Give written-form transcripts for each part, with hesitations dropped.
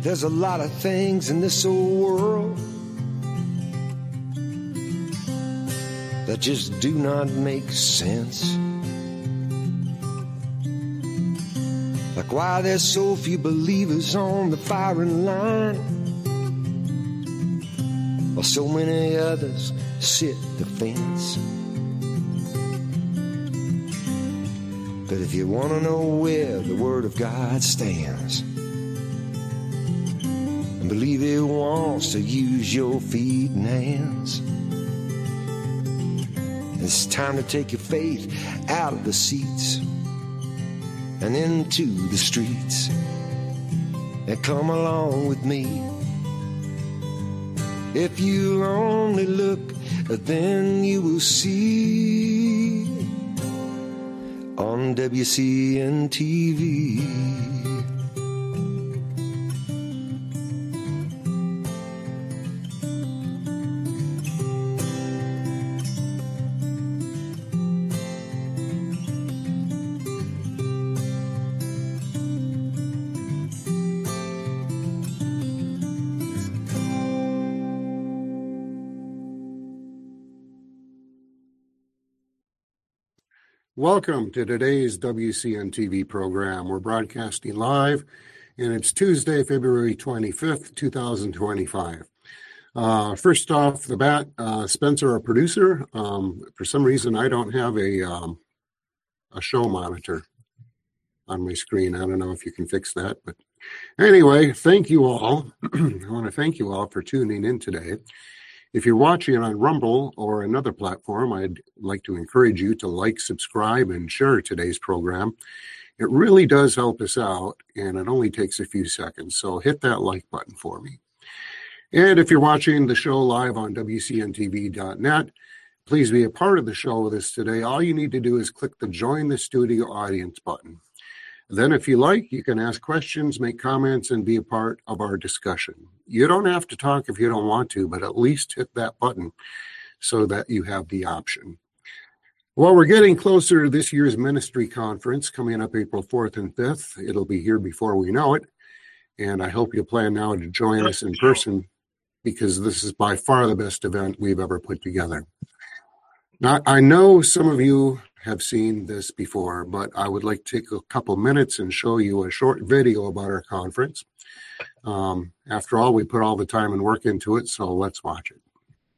There's a lot of things in this old world that just do not make sense. Like why there's so few believers on the firing line, while so many others sit the fence. But if you want to know where the Word of God stands, and believe it wants to use your feet and hands, it's time to take your faith out of the seats and into the streets, and come along with me. If you only look, then you will see on WCN TV. Welcome to today's WCN TV program. We're broadcasting live, and it's Tuesday, February 25th, 2025. First off the bat, Spencer, our producer, for some reason I don't have a show monitor on my screen. I don't know if you can fix that, but anyway, thank you all. I want to thank you all for tuning in today. If you're watching on Rumble or another platform, I'd like to encourage you to like, subscribe, and share today's program. It really does help us out, and it only takes a few seconds, so hit that like button for me. And if you're watching the show live on WCNTV.net, please be a part of the show with us today. All you need to do is click the Join the Studio Audience button. Then, if you like, you can ask questions, make comments, and be a part of our discussion. You don't have to talk if you don't want to, but at least hit that button so that you have the option. Well, we're getting closer to this year's ministry conference coming up April 4th and 5th. It'll be here before we know it, and I hope you plan now to join us in person, because this is by far the best event we've ever put together. Now, I know some of you have seen this before, but I would like to take a couple minutes and show you a short video about our conference. After all, we put all the time and work into it, so let's watch it.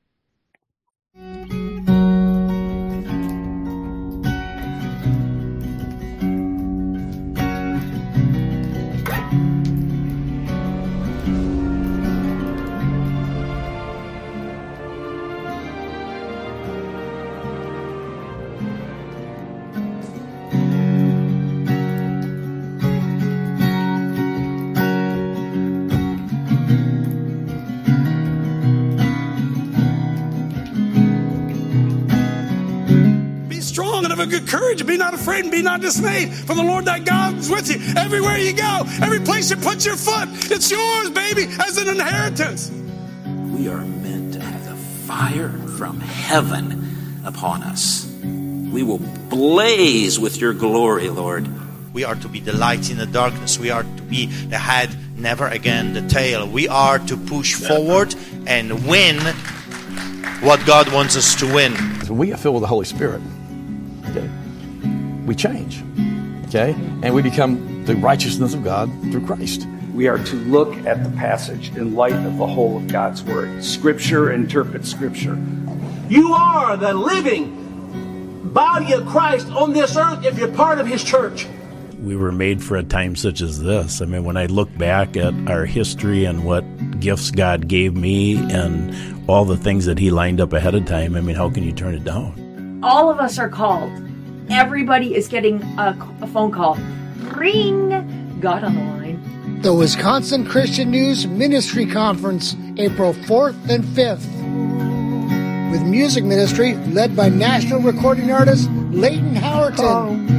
Of good courage, be not afraid and be not dismayed, for the Lord thy God is with you everywhere you go. Every place you put your foot, it's yours, baby, as an inheritance. We are meant to have the fire from heaven upon us. We will blaze with your glory, Lord. We are to be the light in the darkness. We are to be the head, never again the tail. We are to push forward and win what God wants us to win. When we get filled with the Holy Spirit, okay, we change, okay, and we become the righteousness of God through Christ. We are to look at the passage in light of the whole of God's Word. Scripture interprets Scripture. You are the living body of Christ on this earth if you're part of His church. We were made for a time such as this. I mean, when I look back at our history and what gifts God gave me and all the things that He lined up ahead of time, I mean, how can you turn it down? All of us are called. Everybody is getting a phone call. Ring! God on the line. The Wisconsin Christian News Ministry Conference, April 4th and 5th. With music ministry led by national recording artist Leighton Howerton.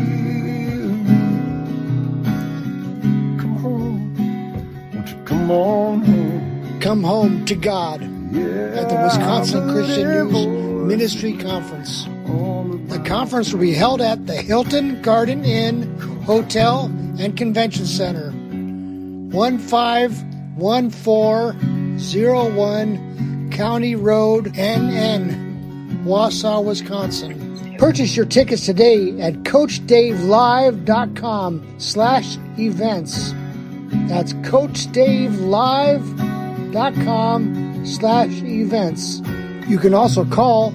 Come on home. Come home to God at the Wisconsin Christian News Ministry Conference. The conference will be held at the Hilton Garden Inn Hotel and Convention Center, 15 1401 County Road, NN, Wausau, Wisconsin. Purchase your tickets today at CoachDaveLive.com/events. That's CoachDaveLive.com/events. You can also call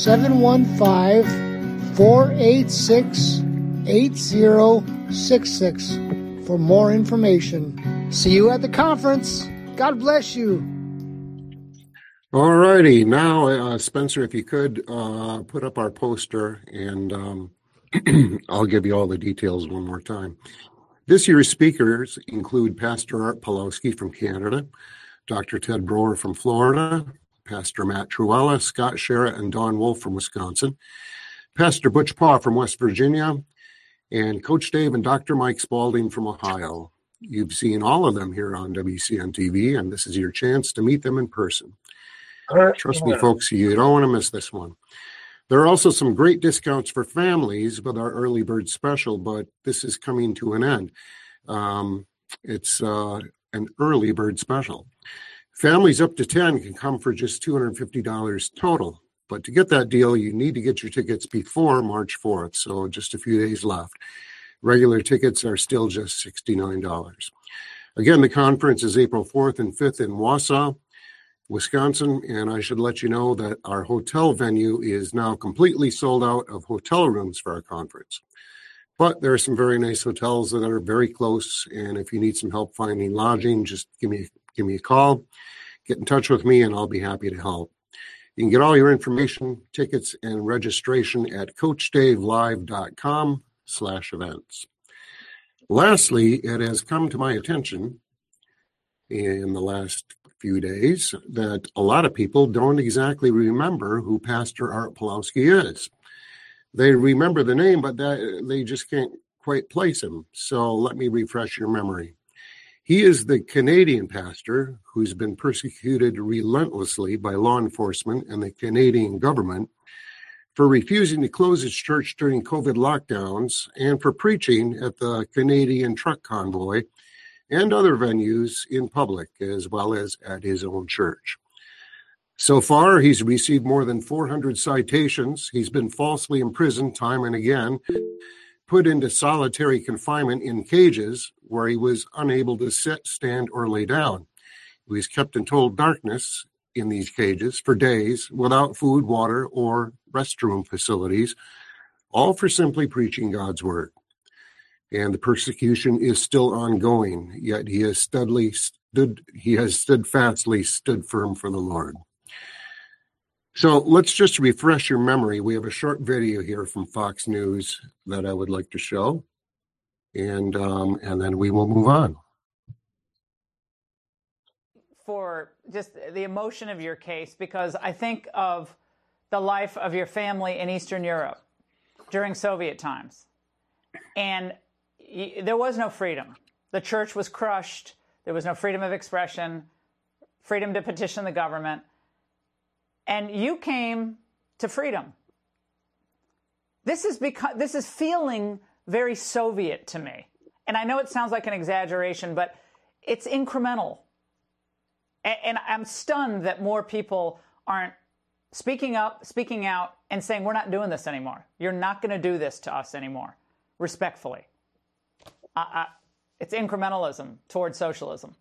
715-486-8066 for more information. See you at the conference. God bless you. All righty. Now, Spencer, if you could put up our poster, and I'll give you all the details one more time. This year's speakers include Pastor Art Pawlowski from Canada, Dr. Ted Broer from Florida, Pastor Matt Truella, Scott Sherritt, and Don Wolf from Wisconsin, Pastor Butch Paw from West Virginia, and Coach Dave and Dr. Mike Spalding from Ohio. You've seen all of them here on WCN TV, and this is your chance to meet them in person. Trust me, folks, you don't want to miss this one. There are also some great discounts for families with our early bird special, but this is coming to an end. It's an early bird special. Families up to 10 can come for just $250 total. But to get that deal, you need to get your tickets before March 4th, so just a few days left. Regular tickets are still just $69. Again, the conference is April 4th and 5th in Wausau, Wisconsin, and I should let you know that our hotel venue is now completely sold out of hotel rooms for our conference. But there are some very nice hotels that are very close, and if you need some help finding lodging, just give me a call, get in touch with me, and I'll be happy to help. You can get all your information, tickets, and registration at CoachDaveLive.com/events. Lastly, it has come to my attention in the last few days that a lot of people don't exactly remember who Pastor Art Pawlowski is. They remember the name, but they just can't quite place him. So let me refresh your memory. He is the Canadian pastor who's been persecuted relentlessly by law enforcement and the Canadian government for refusing to close his church during COVID lockdowns and for preaching at the Canadian truck convoy and other venues in public, as well as at his own church. So far, he's received more than 400 citations. He's been falsely imprisoned time and again, put into solitary confinement in cages where he was unable to sit, stand, or lay down. He was kept in total darkness in these cages for days without food, water, or restroom facilities, all for simply preaching God's word. And the persecution is still ongoing, yet he has steadfastly stood firm for the Lord. So let's just refresh your memory. We have a short video here from Fox News that I would like to show, and then we will move on. For just the emotion of your case, because I think of the life of your family in Eastern Europe during Soviet times, and there was no freedom. The church was crushed. There was no freedom of expression, freedom to petition the government. And you came to freedom. This is feeling very Soviet to me. And I know it sounds like an exaggeration, but it's incremental. And I'm stunned that more people aren't speaking up, speaking out, and saying, we're not doing this anymore. You're not going to do this to us anymore, respectfully. It's incrementalism towards socialism.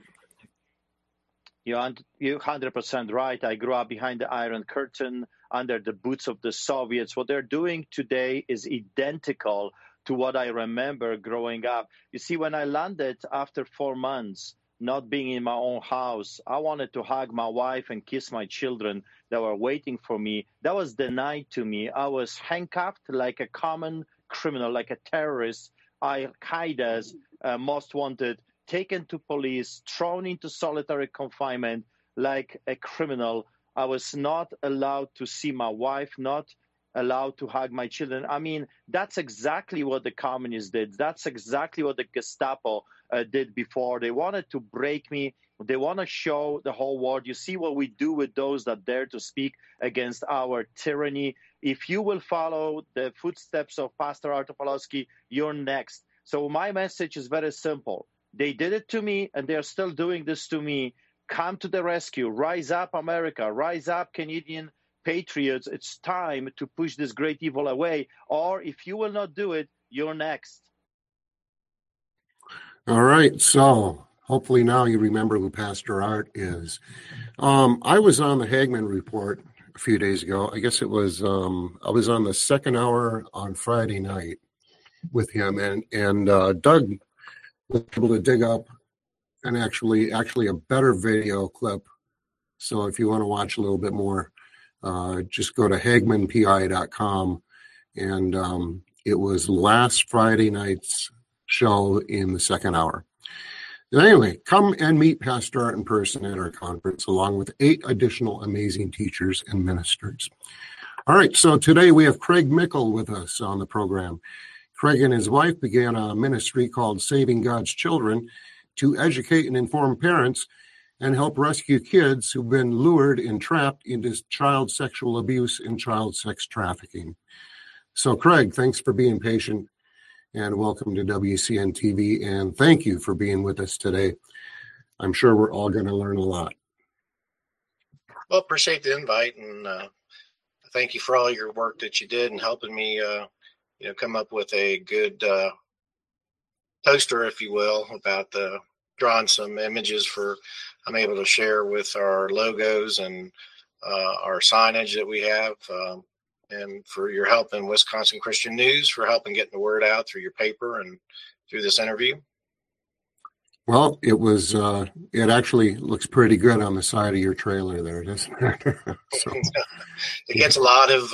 You're 100% right. I grew up behind the Iron Curtain, under the boots of the Soviets. What they're doing today is identical to what I remember growing up. You see, when I landed after 4 months, not being in my own house, I wanted to hug my wife and kiss my children that were waiting for me. That was denied to me. I was handcuffed like a common criminal, like a terrorist, Al-Qaeda's most wanted, taken to police, thrown into solitary confinement like a criminal. I was not allowed to see my wife, not allowed to hug my children. I mean, that's exactly what the communists did. That's exactly what the Gestapo did before. They wanted to break me. They want to show the whole world. You see what we do with those that dare to speak against our tyranny. If you will follow the footsteps of Pastor Art Pawlowski, you're next. So my message is very simple. They did it to me, and they're still doing this to me. Come to the rescue. Rise up, America. Rise up, Canadian patriots. It's time to push this great evil away. Or if you will not do it, you're next. All right. So hopefully now you remember who Pastor Art is. I was on the Hagmann Report a few days ago. I guess it was, I was on the second hour on Friday night with him, and Doug was able to dig up and actually a better video clip. So if you want to watch a little bit more, just go to HagmannPI.com. And it was last Friday night's show in the second hour. And anyway, come and meet Pastor Art in person at our conference, along with 8 additional amazing teachers and ministers. All right, so today we have Craig Mickle with us on the program. Craig and his wife began a ministry called Saving God's Children to educate and inform parents and help rescue kids who've been lured and trapped into child sexual abuse and child sex trafficking. So, Craig, thanks for being patient, and welcome to WCN TV, and thank you for being with us today. I'm sure we're all going to learn a lot. Well, appreciate the invite, and thank you for all your work that you did in helping me come up with a good poster, if you will, about drawing some images I'm able to share with our logos and our signage that we have, and for your help in Wisconsin Christian News, for helping getting the word out through your paper and through this interview. Well, it actually looks pretty good on the side of your trailer there, doesn't it? So. It gets a lot of,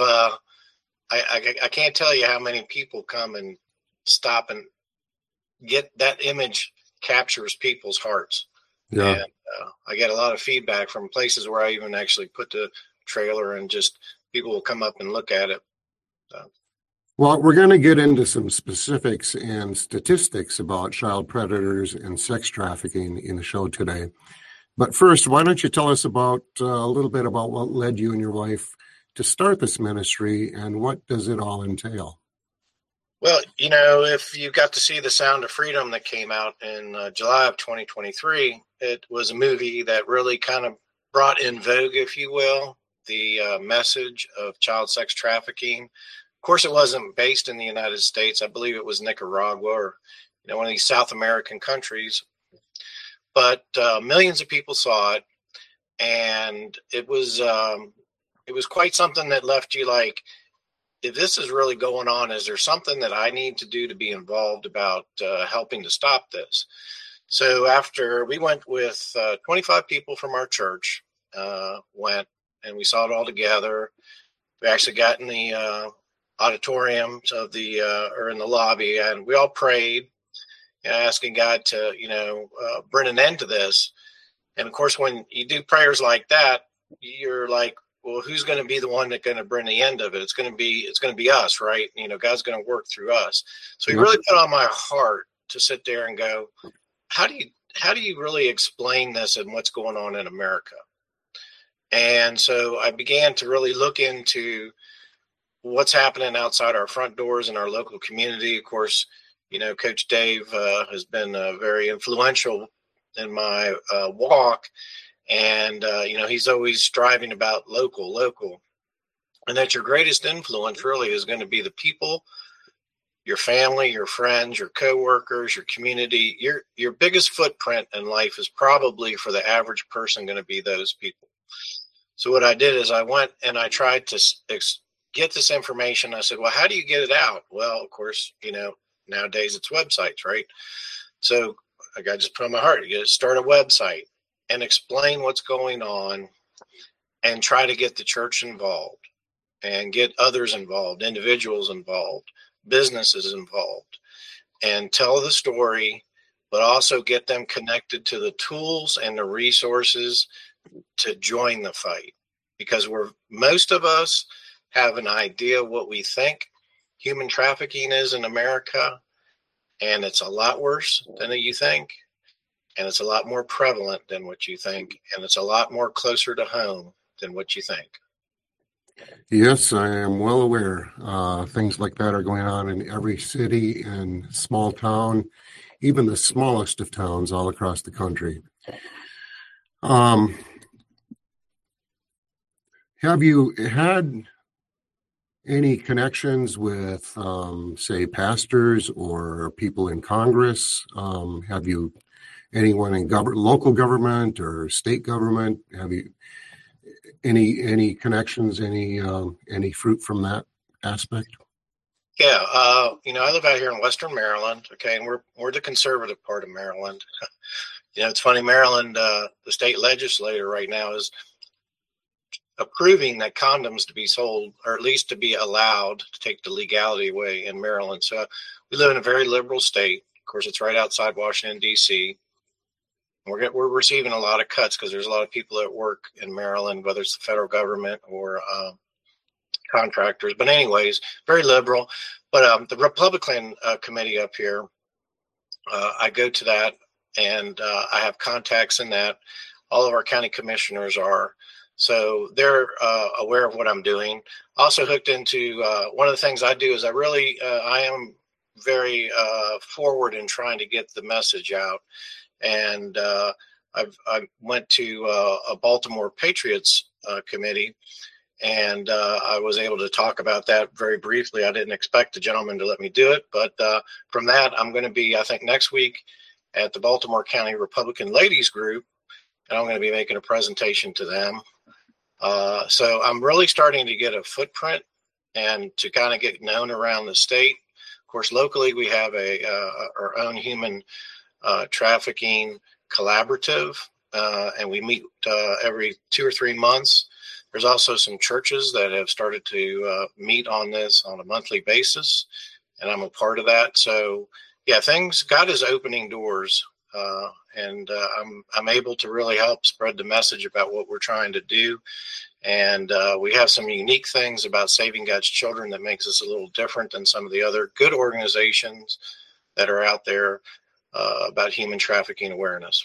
I can't tell you how many people come and stop and get that image captures people's hearts. Yeah. And I get a lot of feedback from places where I even actually put the trailer, and just people will come up and look at it. So. Well, we're going to get into some specifics and statistics about child predators and sex trafficking in the show today. But first, why don't you tell us about a little bit about what led you and your wife to start this ministry, and what does it all entail? Well, if you got to see The Sound of Freedom that came out in July of 2023, it was a movie that really kind of brought in vogue, if you will, the message of child sex trafficking. Of course, it wasn't based in the United States. I believe it was Nicaragua, or one of these South American countries. But millions of people saw it, and it was quite something that left you like, if this is really going on, is there something that I need to do to be involved about helping to stop this? So after we went with 25 people from our church, went and we saw it all together. We actually got in the auditoriums of or in the lobby, and we all prayed, asking God to, bring an end to this. And of course, when you do prayers like that, you're like, well, who's going to be the one that's going to bring the end of it? It's going to be us, right? God's going to work through us. So he really put on my heart to sit there and go, how do you really explain this and what's going on in America? And so I began to really look into what's happening outside our front doors in our local community. Of course, Coach Dave has been very influential in my walk. And, he's always striving about local, and that your greatest influence really is going to be the people, your family, your friends, your coworkers, your community. Your biggest footprint in life is probably, for the average person, going to be those people. So what I did is I went and I tried to get this information. I said, well, how do you get it out? Well, of course, nowadays it's websites, right? So I just put on my heart, you got to start a website and explain what's going on, and try to get the church involved and get others involved, individuals involved, businesses involved, and tell the story, but also get them connected to the tools and the resources to join the fight. Because most of us have an idea what we think human trafficking is in America, and it's a lot worse than you think. And it's a lot more prevalent than what you think. And it's a lot more closer to home than what you think. Yes, I am well aware. Things like that are going on in every city and small town even the smallest of towns all across the country. Have you had any connections with, say, pastors or people in Congress? Have you anyone in local government or state government? Have you any connections? Any fruit from that aspect? Yeah, I live out here in Western Maryland. Okay, and we're the conservative part of Maryland. It's funny. Maryland, the state legislature right now is approving that condoms to be sold, or at least to be allowed, to take the legality away in Maryland. So we live in a very liberal state. Of course, it's right outside Washington, D.C. We're receiving a lot of cuts because there's a lot of people that work in Maryland, whether it's the federal government or contractors. But anyways, very liberal. But the Republican committee up here, I go to that, and I have contacts in that. All of our county commissioners are. So they're aware of what I'm doing. Also hooked into one of the things I do is I am very forward in trying to get the message out. And I went to a Baltimore Patriots committee, and I was able to talk about that very briefly. I didn't expect the gentleman to let me do it, but from that, I'm going to be, I think, next week at the Baltimore County Republican Ladies Group, and I'm going to be making a presentation to them. So I'm really starting to get a footprint and to kind of get known around the state. Of course, locally we have our own human trafficking collaborative, and we meet every 2 or 3 months. There's also some churches that have started to meet on this on a monthly basis, and I'm a part of that. So yeah, God is opening doors, and I'm able to really help spread the message about what we're trying to do. And we have some unique things about Saving God's Children that makes us a little different than some of the other good organizations that are out there about human trafficking awareness.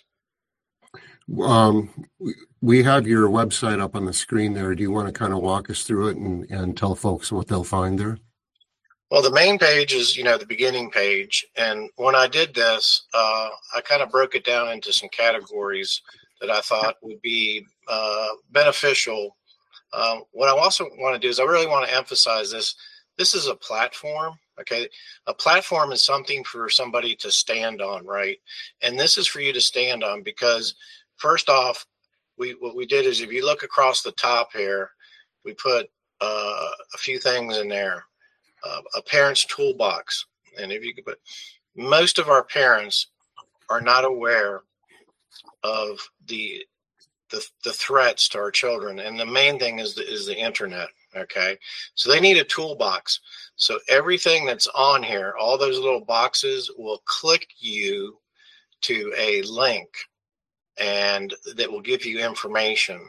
We have your website up on the screen there. Do you want to kind of walk us through it and tell folks what they'll find there? Well, the main page is, the beginning page. And when I did this, I kind of broke it down into some categories that I thought would be beneficial. What I also want to do is I really want to emphasize this. This is a platform. Okay. A platform is something for somebody to stand on, right? And this is for you to stand on because first off, what we did is if you look across the top here, we put a few things in there. A parent's toolbox. And if you could put, most of our parents are not aware of the threats to our children. And the main thing is the internet. Okay. So they need a toolbox. So everything that's on here, all those little boxes will click you to a link and that will give you information.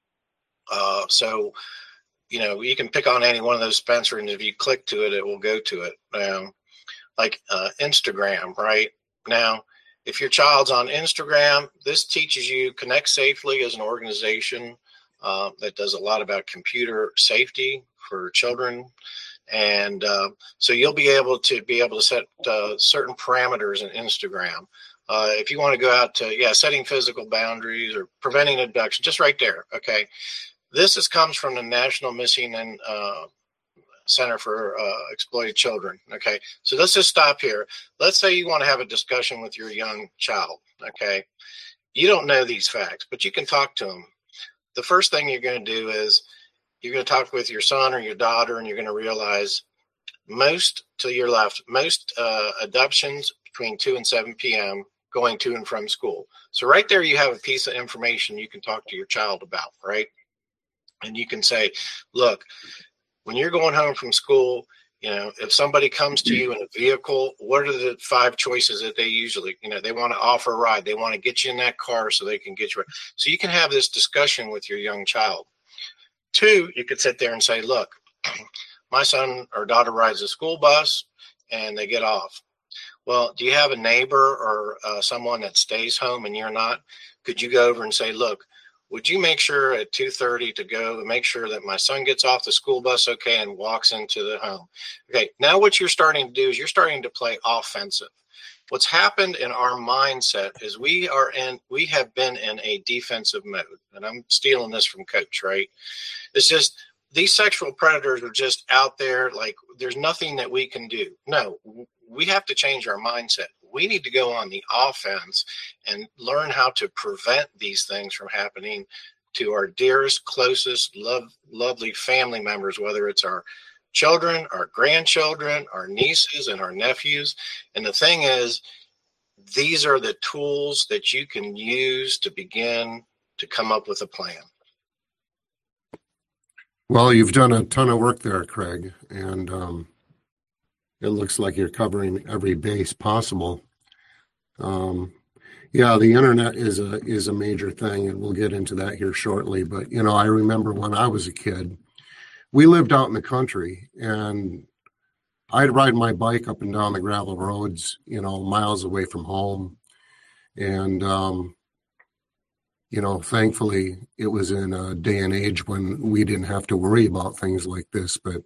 So you can pick on any one of those, Spencer, and if you click to it, it will go to it. Like Instagram, right? Now, if your child's on Instagram, this teaches you Connect Safely as an organization that does a lot about computer safety for children. And so you'll be able to set certain parameters in Instagram. If you want to go out to, setting physical boundaries or preventing abduction, just right there. Okay. This comes from the National Missing and Center for Exploited Children. Okay. So let's just stop here. Let's say you want to have a discussion with your young child. Okay. You don't know these facts, but you can talk to them. The first thing you're going to do is you're going to talk with your son or your daughter, and you're going to realize most adoptions between 2 and 7 p.m. going to and from school. So right there, you have a piece of information you can talk to your child about, right? And you can say, look, when you're going home from school, if somebody comes to you in a vehicle, what are the 5 choices that they usually, they want to offer a ride. They want to get you in that car so they can get you. So you can have this discussion with your young child. 2, you could sit there and say, look, my son or daughter rides a school bus and they get off. Well, do you have a neighbor or someone that stays home and you're not? Could you go over and say, look, would you make sure at 2:30 to go and make sure that my son gets off the school bus okay and walks into the home? Okay, now what you're starting to do is you're starting to play offensive. What's happened in our mindset is we have been in a defensive mode. And I'm stealing this from Coach, right? It's just these sexual predators are just out there like there's nothing that we can do. No, we have to change our mindset. We need to go on the offense and learn how to prevent these things from happening to our dearest, closest, lovely family members, whether it's our children, our grandchildren, our nieces, and our nephews. And the thing is, these are the tools that you can use to begin to come up with a plan. Well, you've done a ton of work there, Craig, and it looks like you're covering every base possible. Yeah, the internet is a major thing, and we'll get into that here shortly. But, you know, I remember when I was a kid, we lived out in the country, and I'd ride my bike up and down the gravel roads, you know, miles away from home. And, you know, thankfully, it was in a day and age when we didn't have to worry about things like this. But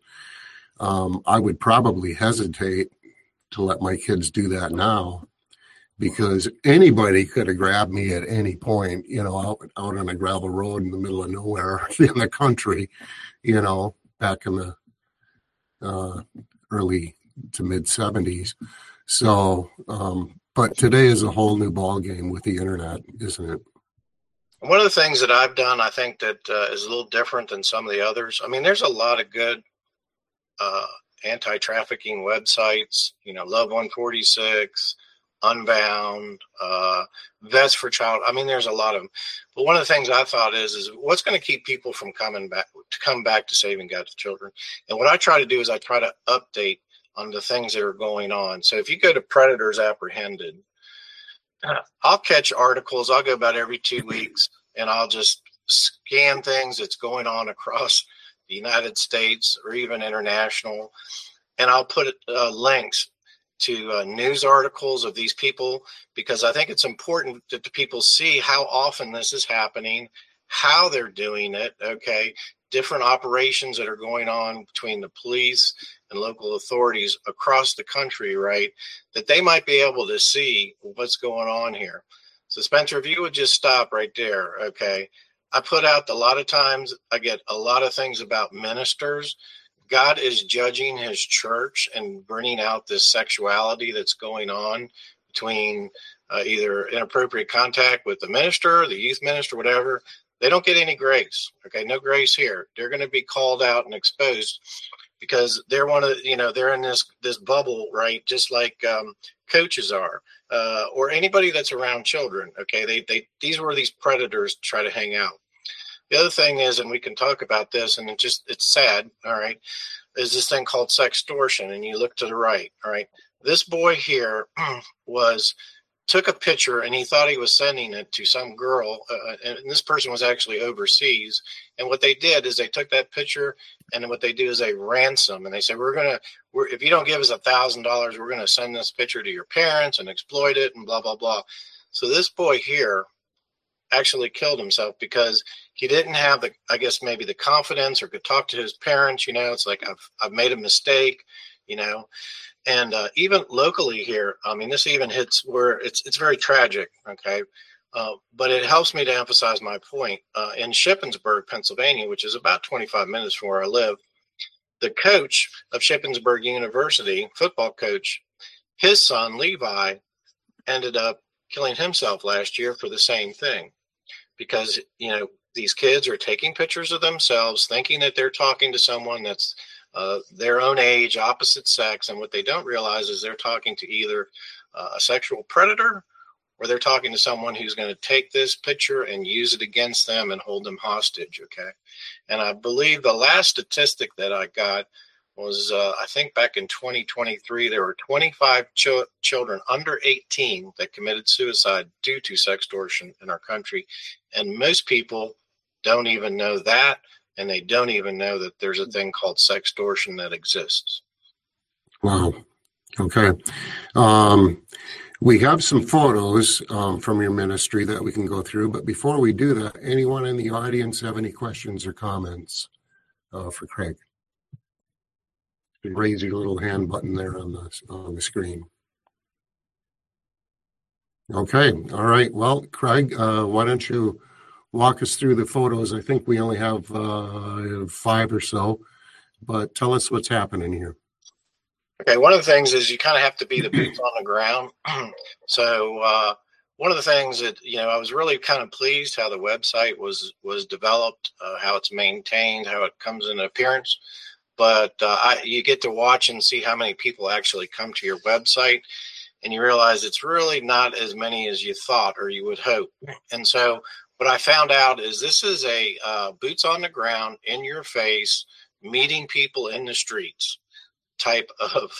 I would probably hesitate to let my kids do that now, because anybody could have grabbed me at any point, you know, out on a gravel road in the middle of nowhere in the country, you know, back in the early to mid 70s. So, but today is a whole new ball game with the internet, isn't it? One of the things that I've done, I think that is a little different than some of the others. I mean, there's a lot of good anti-trafficking websites, you know, Love 146, Unbound, Vets for Child. I mean, there's a lot of them. But one of the things I thought is what's going to keep people from come back to saving God's children. And what I try to do is I try to update on the things that are going on. So if you go to Predators Apprehended, I'll catch articles. I'll go about every 2 weeks, and I'll just scan things that's going on across the United States or even international, and I'll put links to news articles of these people, because I think it's important that the people see how often this is happening, how they're doing it, okay, different operations that are going on between the police and local authorities across the country, right, that they might be able to see what's going on here. So Spencer, if you would just stop right there, okay. I put out a lot of times, I get a lot of things about ministers. God is judging his church and bringing out this sexuality that's going on between either inappropriate contact with the minister, the youth minister, whatever. They don't get any grace, okay, no grace here. They're going to be called out and exposed, because they're they're in this bubble, right? Just like coaches are, or anybody that's around children. Okay, these were these predators try to hang out. The other thing is, and we can talk about this, and it's sad. All right, is this thing called sextortion, and you look to the right. All right, this boy here took a picture, and he thought he was sending it to some girl, and this person was actually overseas. And what they did is they took that picture, and what they do is they ransom, and they say, if you don't give us $1,000, we're going to send this picture to your parents and exploit it and blah, blah, blah. So this boy here actually killed himself because he didn't have maybe the confidence, or could talk to his parents. You know, it's like, I've made a mistake, you know. And even locally here, I mean, this even hits where it's very tragic, okay? But it helps me to emphasize my point. In Shippensburg, Pennsylvania, which is about 25 minutes from where I live, the coach of Shippensburg University, football coach, his son, Levi, ended up killing himself last year for the same thing. Because, you know, these kids are taking pictures of themselves, thinking that they're talking to someone that's their own age, opposite sex, and what they don't realize is they're talking to either a sexual predator, or they're talking to someone who's going to take this picture and use it against them and hold them hostage, okay? And I believe the last statistic that I got was, I think back in 2023, there were 25 children under 18 that committed suicide due to sextortion in our country. And most people don't even know that. And they don't even know that there's a thing called sextortion that exists. Wow. Okay. We have some photos from your ministry that we can go through. But before we do that, anyone in the audience have any questions or comments for Craig? Raise your little hand button there on the screen. Okay. All right. Well, Craig, why don't you walk us through the photos? I think we only have 5 or so, but tell us what's happening here. Okay, one of the things is you kind of have to be the boots on the ground. So one of the things that, I was really kind of pleased how the website was developed, how it's maintained, how it comes in appearance. But you get to watch and see how many people actually come to your website, and you realize it's really not as many as you thought or you would hope. And so what I found out is this is a boots on the ground, in your face, meeting people in the streets type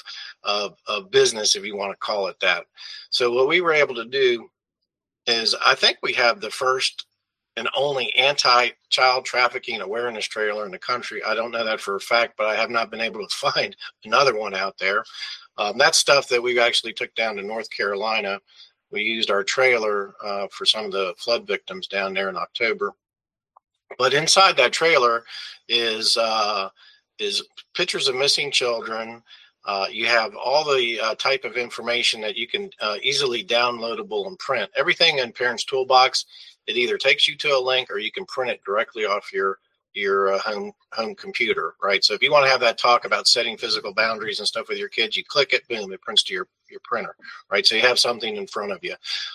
of business, if you want to call it that. So what we were able to do is, I think we have the first and only anti-child trafficking awareness trailer in the country. I don't know that for a fact, but I have not been able to find another one out there. That's stuff that we actually took down to North Carolina. We used our trailer for some of the flood victims down there in October. But inside that trailer is pictures of missing children. You have all the type of information that you can easily downloadable and print. Everything in Parents Toolbox, it either takes you to a link or you can print it directly off your home computer, right? So if you want to have that talk about setting physical boundaries and stuff with your kids, you click it, boom, it prints to your printer, right? So you have something in front of you.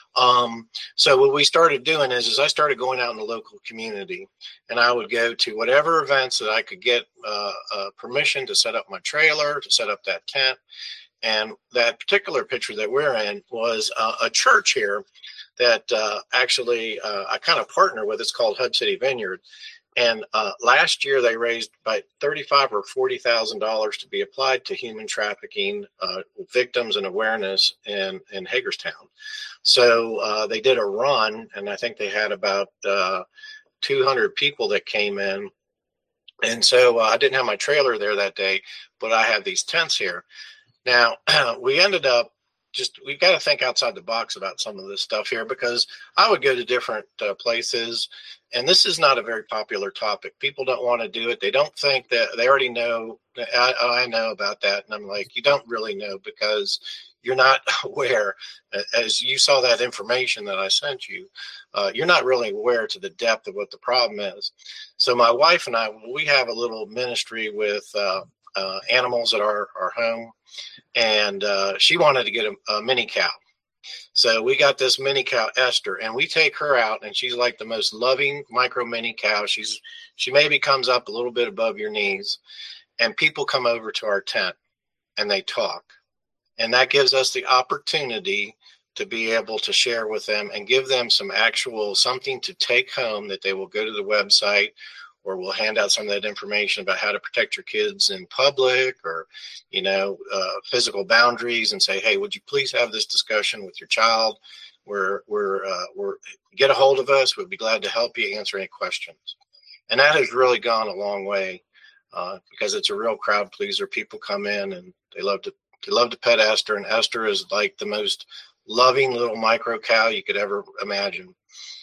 So what we started doing is I started going out in the local community, and I would go to whatever events that I could get permission to set up my trailer, to set up that tent. And that particular picture that we're in was a church here that actually I kind of partner with. It's called Hub City Vineyard. And last year they raised about $35,000 or $40,000 to be applied to human trafficking victims and awareness in Hagerstown. So they did a run, and I think they had about 200 people that came in. And so I didn't have my trailer there that day, but I have these tents here. Now, we ended up we've got to think outside the box about some of this stuff here, because I would go to different places, and this is not a very popular topic. People don't want to do it. They don't think that they already know. I know about that. And I'm like, you don't really know, because you're not aware. As you saw that information that I sent you, you're not really aware to the depth of what the problem is. So my wife and I, we have a little ministry with animals at our home. And she wanted to get a mini cow. So we got this mini cow, Esther, and we take her out, and she's like the most loving micro mini cow. She maybe comes up a little bit above your knees, and people come over to our tent and they talk. And that gives us the opportunity to be able to share with them and give them some actual something to take home that they will go to the website, or we'll hand out some of that information about how to protect your kids in public, or, physical boundaries, and say, hey, would you please have this discussion with your child? We're get a hold of us. We'd be glad to help you answer any questions. And that has really gone a long way because it's a real crowd pleaser. People come in and they love to pet Esther, and Esther is like the most loving little micro cow you could ever imagine.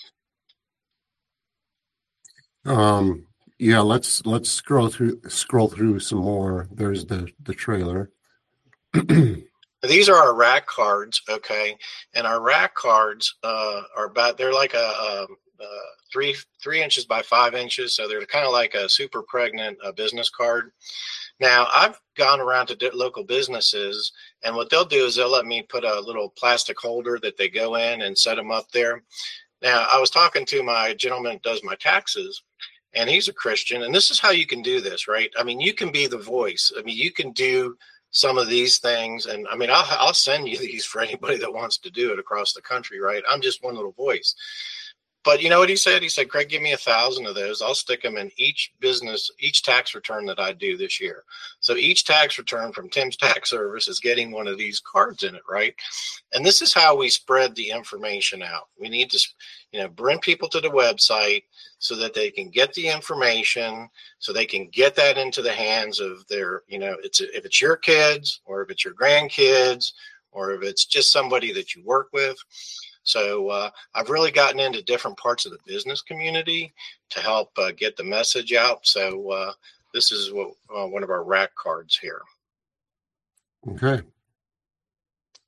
Yeah, let's scroll through some more. There's the trailer. These are our rack cards, okay? And our rack cards they're like a 3 inches by 5 inches, so they're kind of like a super pregnant business card. Now, I've gone around to local businesses, and what they'll do is they'll let me put a little plastic holder that they go in and set them up there. Now, I was talking to my gentleman that does my taxes, and he's a Christian, and this is how you can do this, right? I mean, you can be the voice. I mean, you can do some of these things, and I mean, I'll send you these for anybody that wants to do it across the country, right? I'm just one little voice. But you know what he said? He said, Craig, give me 1,000 of those. I'll stick them in each tax return that I do this year. So each tax return from Tim's Tax Service is getting one of these cards in it, right? And this is how we spread the information out. We need to, bring people to the website so that they can get the information, so they can get that into the hands of their, if it's your kids, or if it's your grandkids, or if it's just somebody that you work with. So I've really gotten into different parts of the business community to help get the message out. So this is one of our rack cards here. Okay.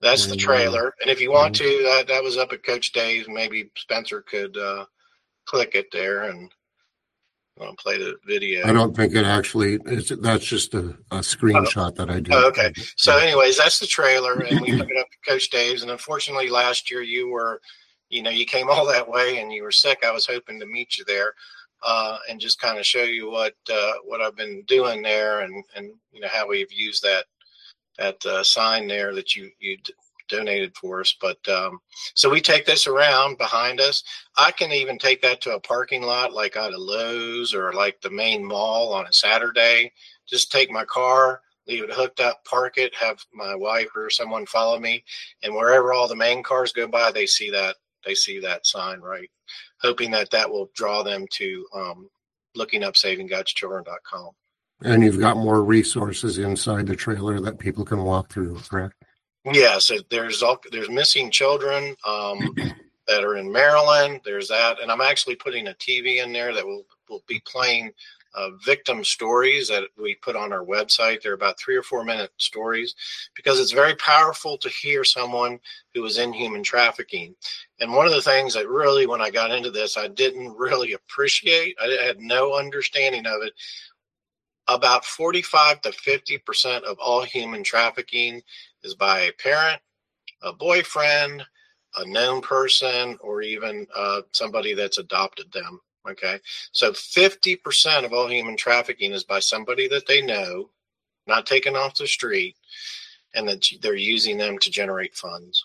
That's the trailer. And if you want to, that was up at Coach Dave's. Maybe Spencer could click it there and play the video. I don't think it actually is. That's just a screenshot that I did. Oh, okay. So anyways, that's the trailer, and we took it up to Coach Dave's. And unfortunately, last year you were, you came all that way and you were sick. I was hoping to meet you there and just kind of show you what I've been doing there and how we've used that sign there that you donated for us. But so we take this around behind us. I can even take that to a parking lot like out of Lowe's or like the main mall on a Saturday. Just take my car, leave it hooked up, park it, have my wife or someone follow me, and wherever all the main cars go by, they see that sign, right? Hoping that will draw them to looking up SavingGod'sChildren.com. And you've got more resources inside the trailer that people can walk through, correct? Yeah, so there's missing children that are in Maryland. There's that, and I'm actually putting a TV in there that will be playing victim stories that we put on our website. They're about 3 or 4 minute stories because it's very powerful to hear someone who was in human trafficking. And one of the things that really, when I got into this, I didn't really appreciate, I had no understanding of it. About 45 to 50% of all human trafficking is by a parent, a boyfriend, a known person, or even somebody that's adopted them. Okay. So 50% of all human trafficking is by somebody that they know, not taken off the street, and that they're using them to generate funds.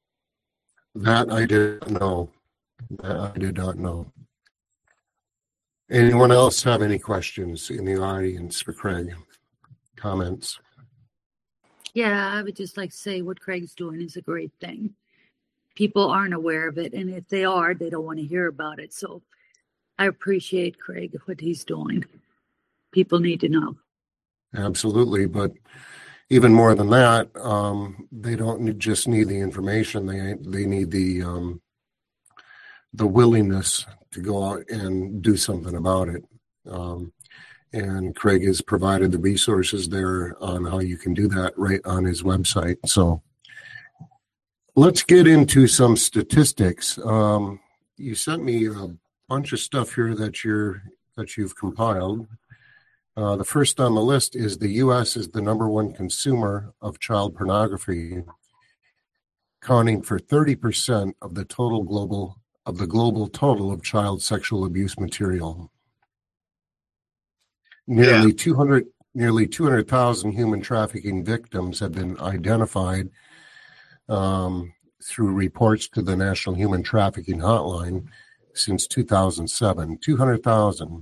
That I did not know. Anyone else have any questions in the audience for Craig? Comments? Yeah, I would just like to say what Craig's doing is a great thing. People aren't aware of it, and if they are, they don't want to hear about it. So I appreciate Craig, what he's doing. People need to know. Absolutely, but even more than that, they don't just need the information. They need the willingness to go out and do something about it. And Craig has provided the resources there on how you can do that right on his website. So let's get into some statistics. You sent me a bunch of stuff here that you've compiled. The first on the list is the U.S. is the #1 consumer of child pornography, accounting for 30% of the global total of child sexual abuse material. Nearly 200,000 human trafficking victims have been identified through reports to the National Human Trafficking Hotline since 2007. 200,000.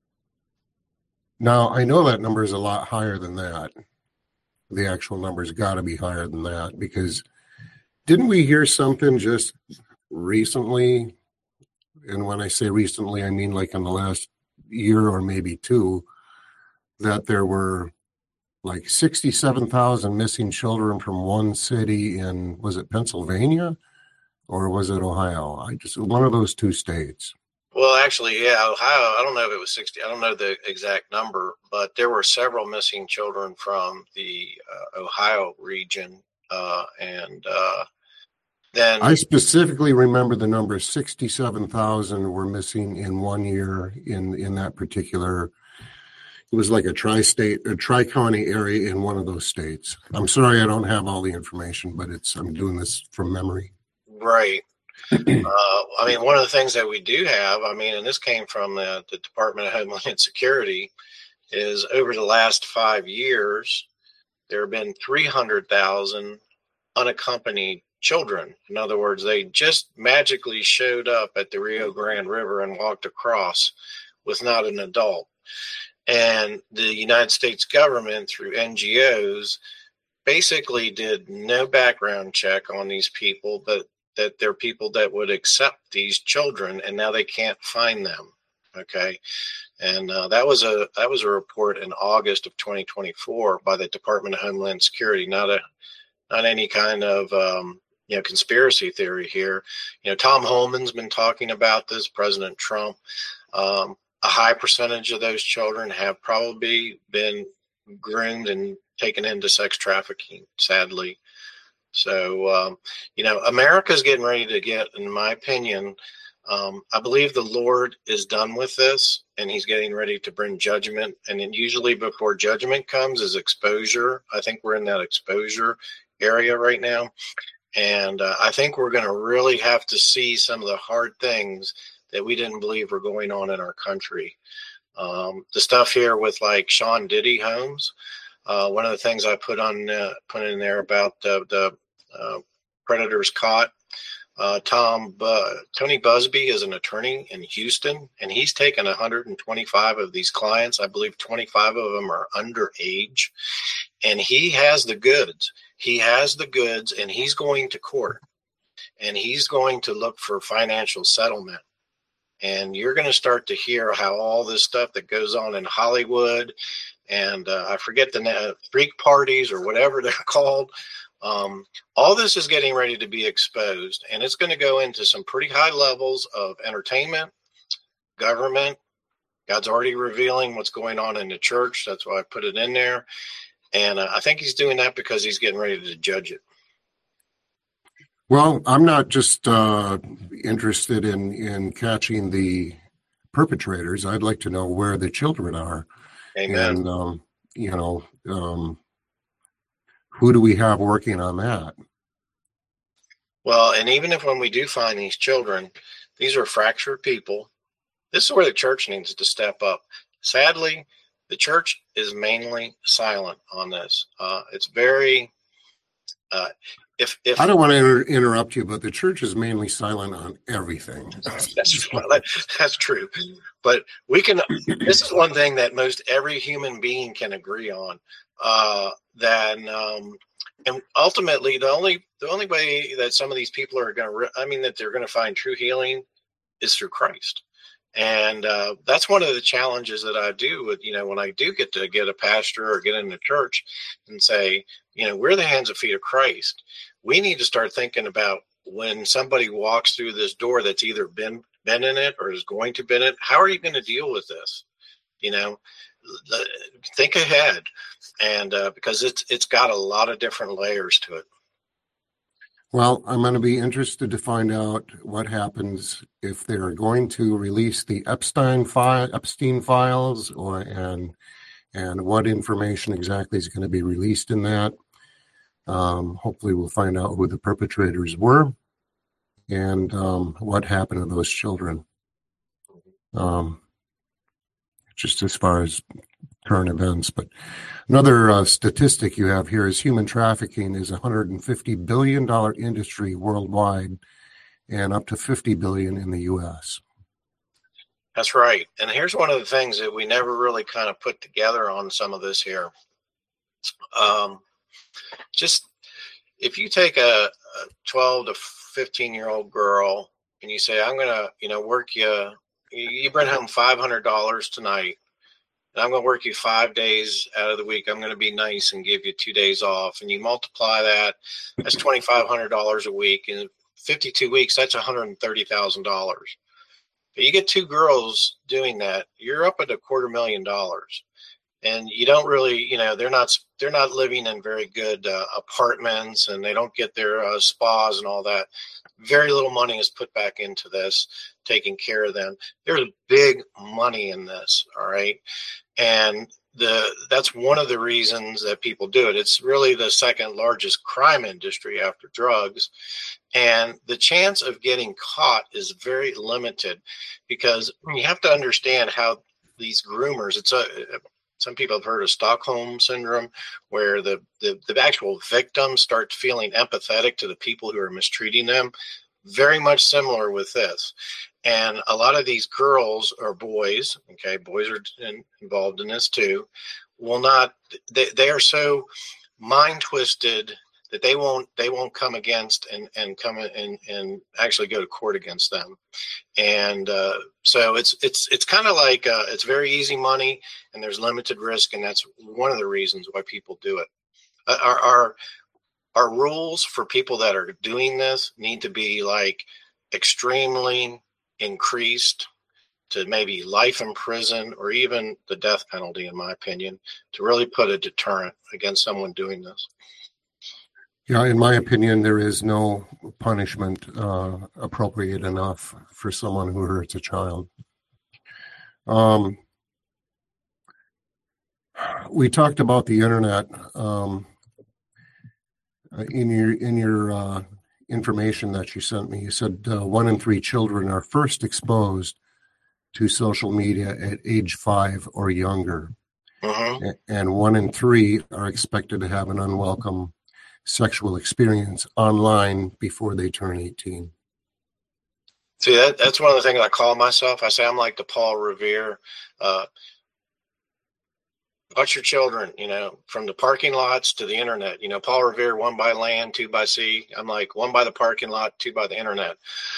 Now, I know that number is a lot higher than that. The actual number's got to be higher than that, because didn't we hear something just recently? And when I say recently, I mean like in the last year or maybe two, that there were like 67,000 missing children from one city in, was it Pennsylvania or was it Ohio? One of those two states. Well, actually, yeah, Ohio, I don't know if it was 60. I don't know the exact number, but there were several missing children from the Ohio region. Then I specifically remember the number 67,000 were missing in 1 year in that particular. It was like a tri-county area in one of those states. I'm sorry I don't have all the information, but I'm doing this from memory. Right. I mean, one of the things that we do have, and this came from the Department of Homeland Security, is over the last 5 years, there have been 300,000 unaccompanied children. In other words, they just magically showed up at the Rio Grande River and walked across with not an adult. And the United States government, through NGOs, basically did no background check on these people, but that they're people that would accept these children, and now they can't find them. Okay. And that was a report in August of 2024 by the Department of Homeland Security, not any kind of conspiracy theory here. Tom Holman's been talking about this, President Trump. A high percentage of those children have probably been groomed and taken into sex trafficking, sadly. So, America's getting ready to get, in my opinion, I believe the Lord is done with this, and he's getting ready to bring judgment. And then usually before judgment comes is exposure. I think we're in that exposure area right now. And I think we're going to really have to see some of the hard things that we didn't believe were going on in our country. The stuff here with like Sean Diddy Homes. One of the things I put in there about the predators caught. Tony Busby is an attorney in Houston, and he's taken 125 of these clients. I believe 25 of them are underage, and he has the goods. He has the goods, and he's going to court, and he's going to look for financial settlement. And you're going to start to hear how all this stuff that goes on in Hollywood, and I forget the freak parties or whatever they're called. All this is getting ready to be exposed, and it's going to go into some pretty high levels of entertainment, government. God's already revealing what's going on in the church. That's why I put it in there. And I think he's doing that because he's getting ready to judge it. Well, I'm not just interested in catching the perpetrators. I'd like to know where the children are. Amen. And, who do we have working on that? Well, and even if when we do find these children, these are fractured people. This is where the church needs to step up. Sadly, the church is mainly silent on this. It's very, if I don't want to interrupt you, but the church is mainly silent on everything. That's true. But this is one thing that most every human being can agree on. And ultimately, the only way that some of these people are that they're going to find true healing is through Christ. And that's one of the challenges that I do with, when I do get to get a pastor or get in the church and say, we're the hands and feet of Christ. We need to start thinking about when somebody walks through this door that's either been in it or is going to be in it, how are you going to deal with this? Think ahead, and because it's got a lot of different layers to it. Well, I'm going to be interested to find out what happens if they're going to release the Epstein files, and what information exactly is going to be released in that. Hopefully, we'll find out who the perpetrators were and what happened to those children. Just as far as current events. But another statistic you have here is human trafficking is a $150 billion industry worldwide and up to $50 billion in the U.S. That's right. And here's one of the things that we never really kind of put together on some of this here. Just if you take a 12 to 15-year-old girl and you say, I'm going to, work you bring home $500 tonight, and I'm going to work you 5 days out of the week. I'm going to be nice and give you 2 days off. And you multiply that, that's $2,500 a week. In 52 weeks, that's $130,000. But you get two girls doing that, you're up at $250,000. And you don't really, they're not living in very good apartments, and they don't get their spas and all that. Very little money is put back into this, taking care of them. There's big money in this, all right? And that's one of the reasons that people do it. It's really the second largest crime industry after drugs. And the chance of getting caught is very limited, because you have to understand how these groomers, some people have heard of Stockholm syndrome, where the actual victims start feeling empathetic to the people who are mistreating them. Very much similar with this. And a lot of these girls or boys, okay, boys are involved in this too, they are so mind twisted that they won't come against and come and actually go to court against them. And so it's kind of like it's very easy money, and there's limited risk, and that's one of the reasons why people do it. Our rules for people that are doing this need to be like extremely increased to maybe life in prison or even the death penalty, in my opinion, to really put a deterrent against someone doing this. Yeah, in my opinion, there is no punishment appropriate enough for someone who hurts a child. We talked about the internet in your information that you sent me. You said 1 in 3 children are first exposed to social media at age 5 or younger, and 1 in 3 are expected to have an unwelcome sexual experience online before they turn 18. See, that's one of the things I call myself. I say I'm like the Paul Revere. Watch your children, from the parking lots to the internet. Paul Revere, 1 by land, 2 by sea. I'm like 1 by the parking lot, 2 by the internet.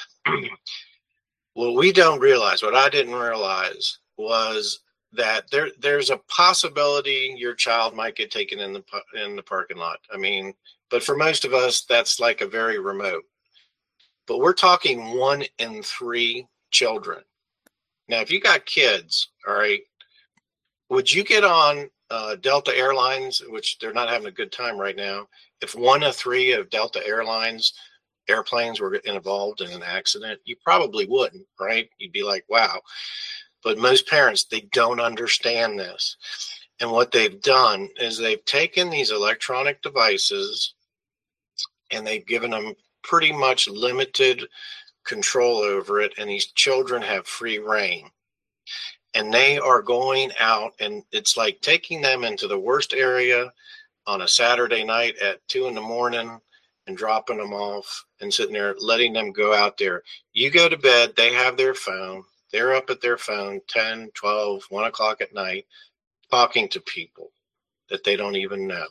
What we don't realize, what I didn't realize, was that there's a possibility your child might get taken in the parking lot. I mean, but for most of us, that's like a very remote. But we're talking 1 in 3 children. Now, if you got kids, all right, would you get on Delta Airlines, which they're not having a good time right now, if 1 of 3 of Delta Airlines airplanes were involved in an accident? You probably wouldn't, right? You'd be like, wow. But most parents, they don't understand this. And what they've done is they've taken these electronic devices and they've given them pretty much limited control over it. And these children have free reign. And they are going out, and it's like taking them into the worst area on a Saturday night at 2 a.m. and dropping them off and sitting there, letting them go out there. You go to bed, they have their phone. They're up at their phone 10, 12, 1 o'clock at night, talking to people that they don't even know.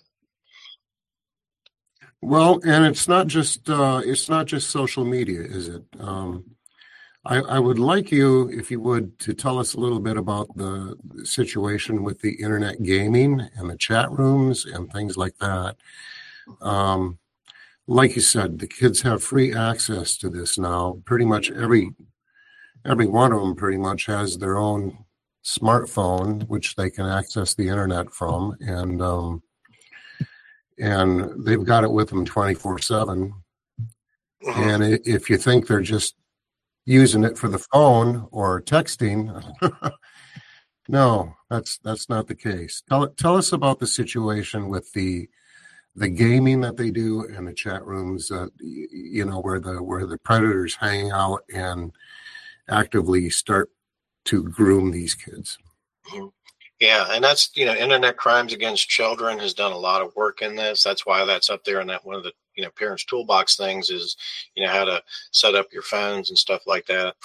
Well, and it's not just social media, is it? I would like you, if you would, to tell us a little bit about the situation with the internet gaming and the chat rooms and things like that. Like you said, the kids have free access to this now. Pretty much every one of them pretty much has their own smartphone, which they can access the internet from, and they've got it with them 24/7. And if you think they're just using it for the phone or texting, no, that's not the case. Tell us about the situation with the gaming that they do and the chat rooms, where the predators hang out and actively start to groom these kids. Yeah, and that's, Internet Crimes Against Children has done a lot of work in this. That's why that's up there, and that one of the Parents Toolbox things is how to set up your phones and stuff like that.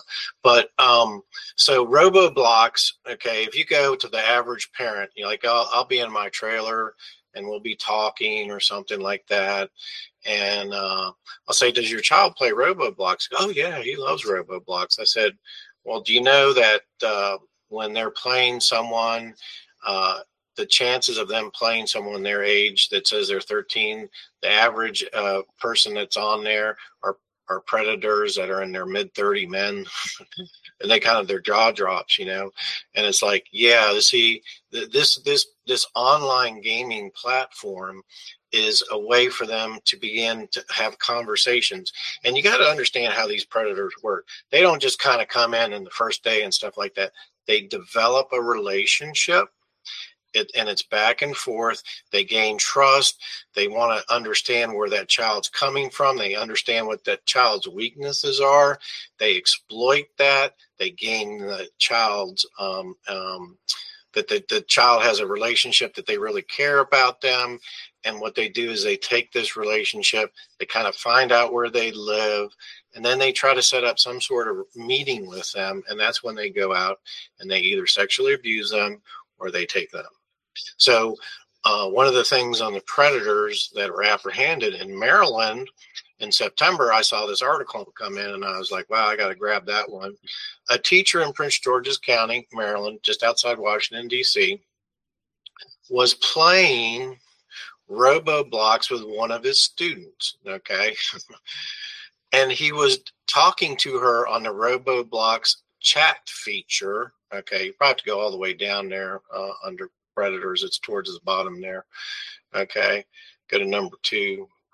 So Roboblocks, okay, if you go to the average parent, I'll be in my trailer and we'll be talking or something like that, and I'll say, does your child play Roboblocks? Oh yeah, he loves Roboblocks. I said, well, do you know that when they're playing someone, the chances of them playing someone their age that says they're 13, the average person that's on there are predators that are in their mid-30 men, and their jaw drops, and it's like, yeah, see, this online gaming platform is a way for them to begin to have conversations. And you got to understand how these predators work. They don't just kind of come in the first day and stuff like that. They develop a relationship, and it's back and forth. They gain trust. They want to understand where that child's coming from. They understand what that child's weaknesses are. They exploit that. They gain the child's that the child has a relationship that they really care about them. And what they do is they take this relationship, they kind of find out where they live, and then they try to set up some sort of meeting with them. And that's when they go out and they either sexually abuse them or they take them. So one of the things on the predators that were apprehended in Maryland in September, I saw this article come in and I was like, wow, I got to grab that one. A teacher in Prince George's County, Maryland, just outside Washington, D.C., was playing Roboblocks with one of his students, okay? And he was talking to her on the Roboblocks chat feature, okay? You probably have to go all the way down there under predators. It's towards the bottom there, okay? Go to number 2.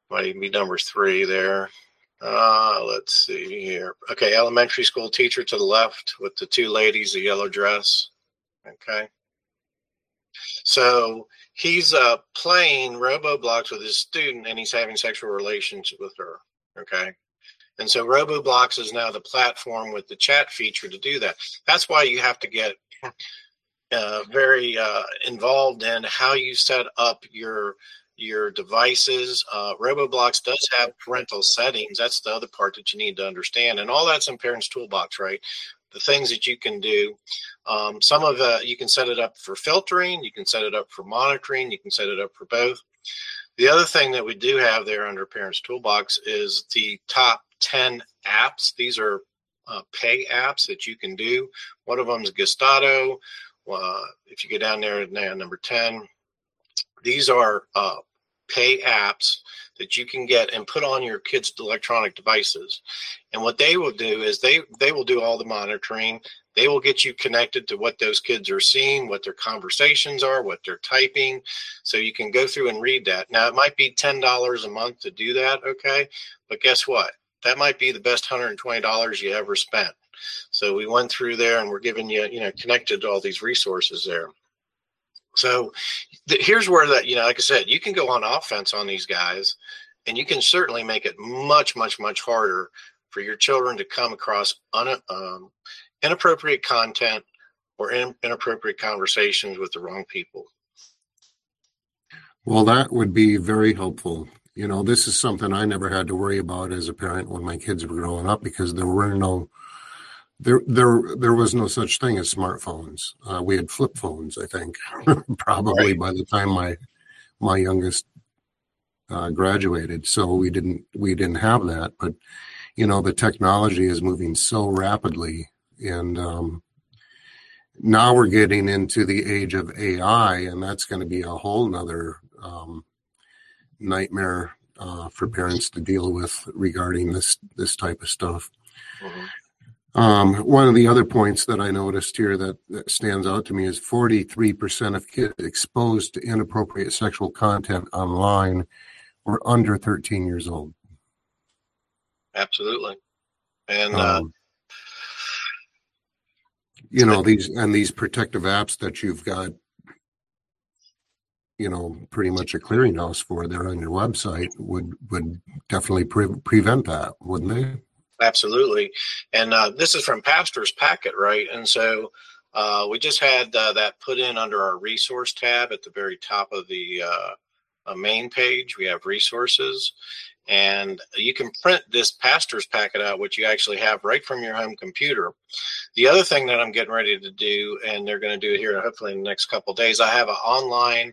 Might even be number 3 there. Let's see here. Okay, elementary school teacher to the left with the 2 ladies, the yellow dress. Okay. So he's playing Roblox with his student, and he's having sexual relations with her. Okay. And so Roblox is now the platform with the chat feature to do that. That's why you have to get very involved in how you set up your devices. Roblox does have parental settings. That's the other part that you need to understand. And all that's in Parents Toolbox, right? The things that you can do. Some of you can set it up for filtering. You can set it up for monitoring. You can set it up for both. The other thing that we do have there under Parents Toolbox is the top 10 apps. These are pay apps that you can do. One of them is Gestato. If you go down there, number 10, these are pay apps that you can get and put on your kids' electronic devices. And what they will do is they will do all the monitoring. They will get you connected to what those kids are seeing, what their conversations are, what they're typing. So you can go through and read that. Now, it might be $10 a month to do that, okay? But guess what? That might be the best $120 you ever spent. So we went through there and we're giving you, connected to all these resources there. So here's where that, like I said, you can go on offense on these guys, and you can certainly make it much, much, much harder for your children to come across inappropriate content or inappropriate conversations with the wrong people. Well, that would be very helpful. This is something I never had to worry about as a parent when my kids were growing up, because there was no such thing as smartphones. We had flip phones, I think, probably by the time my youngest graduated. So we didn't have that. But the technology is moving so rapidly, and now we're getting into the age of AI, and that's going to be a whole nother nightmare for parents to deal with regarding this type of stuff. Mm-hmm. One of the other points that I noticed here that stands out to me is 43% of kids exposed to inappropriate sexual content online were under 13 years old. Absolutely. And these protective apps that you've got, pretty much a clearinghouse for there on your website would definitely prevent that, wouldn't they? Absolutely. And this is from Pastor's Packet, right? And so we just had that put in under our resource tab at the very top of the main page. We have resources, and you can print this Pastor's Packet out, which you actually have right from your home computer. The other thing that I'm getting ready to do, and they're going to do it here hopefully in the next couple of days, I have an online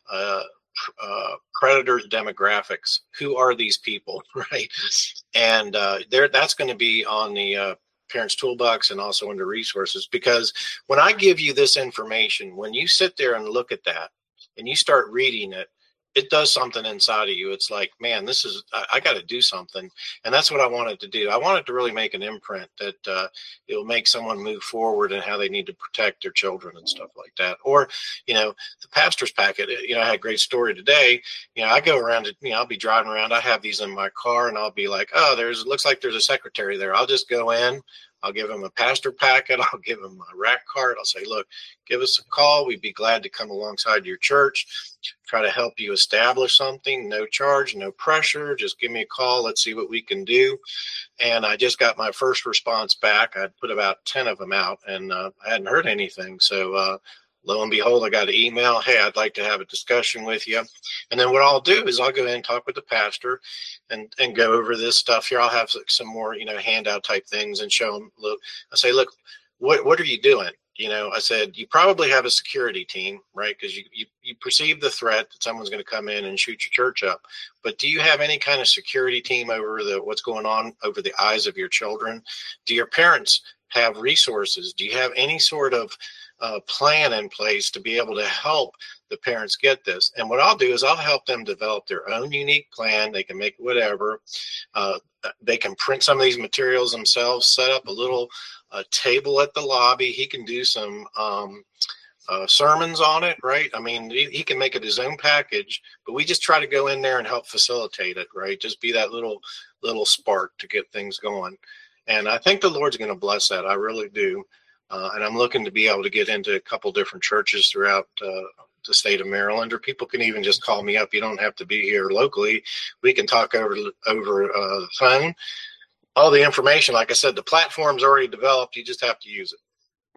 predator demographics. Who are these people, right? And that's going to be on the Parents Toolbox and also under resources, because when I give you this information, when you sit there and look at that and you start reading it, it does something inside of you. It's like, man, I got to do something. And that's what I wanted to do. I wanted to really make an imprint that it'll make someone move forward in how they need to protect their children and stuff like that. Or, the Pastor's Packet, I had a great story today. I go around, I'll be driving around. I have these in my car, and I'll be like, oh, looks like there's a secretary there. I'll just go in. I'll give them a pastor packet. I'll give them a rack card. I'll say, look, give us a call. We'd be glad to come alongside your church, try to help you establish something. No charge, no pressure. Just give me a call. Let's see what we can do. And I just got my first response back. I'd put about 10 of them out, and I hadn't heard anything. So lo and behold, I got an email. Hey, I'd like to have a discussion with you. And then what I'll do is I'll go in and talk with the pastor and go over this stuff here. I'll have some more, handout type things and show them, look, I say, look, what are you doing? I said, you probably have a security team, right? Because you perceive the threat that someone's going to come in and shoot your church up. But do you have any kind of security team over what's going on over the eyes of your children? Do your parents have resources? Do you have any sort of plan in place to be able to help the parents get this? And what I'll do is I'll help them develop their own unique plan. They can make whatever. They can print some of these materials themselves, set up a little table at the lobby. He can do some sermons on it, right? I mean, he can make it his own package, but we just try to go in there and help facilitate it, right? Just be that little spark to get things going. And I think the Lord's going to bless that. I really do. And I'm looking to be able to get into a couple different churches throughout the state of Maryland, or people can even just call me up. You don't have to be here locally. We can talk over the phone. All the information, like I said, the platform's already developed. You just have to use it.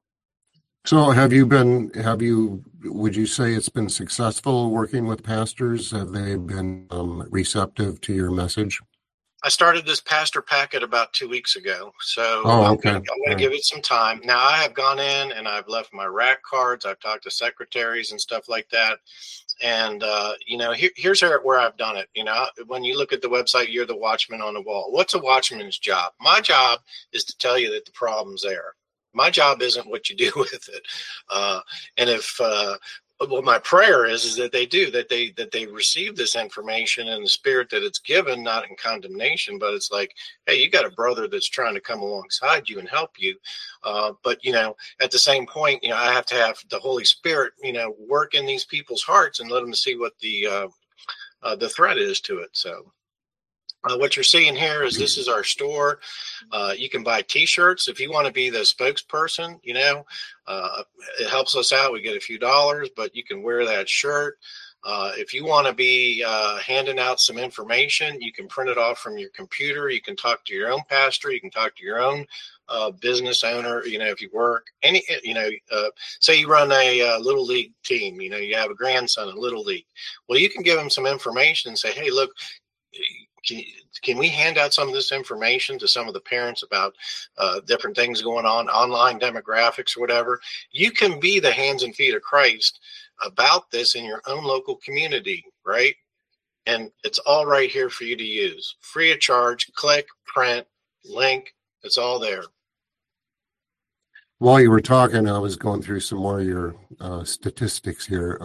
So would you say it's been successful working with pastors? Have they been receptive to your message? I started this pastor packet about 2 weeks ago, so okay. I'm going to give it some time. Now, I have gone in and I've left my rack cards. I've talked to secretaries and stuff like that. And, here's where I've done it. When you look at the website, you're the watchman on the wall. What's a watchman's job? My job is to tell you that the problem's there. My job isn't what you do with it. And if my prayer is that they do, that they receive this information in the spirit that it's given, not in condemnation, but it's like, hey, you got a brother that's trying to come alongside you and help you. But at the same point, I have to have the Holy Spirit, work in these people's hearts and let them see what the threat is to it. So. What you're seeing here is this is our store. You can buy T-shirts if you want to be the spokesperson. It helps us out. We get a few dollars, but you can wear that shirt. If you want to be handing out some information, you can print it off from your computer. You can talk to your own pastor. You can talk to your own business owner. If you work say you run a little league team. You have a grandson in little league. Well, you can give them some information and say, hey, look. Can we hand out some of this information to some of the parents about different things going on, online demographics or whatever? You can be the hands and feet of Christ about this in your own local community, right? And it's all right here for you to use. Free of charge, click, print, link, it's all there. While you were talking, I was going through some more of your statistics here.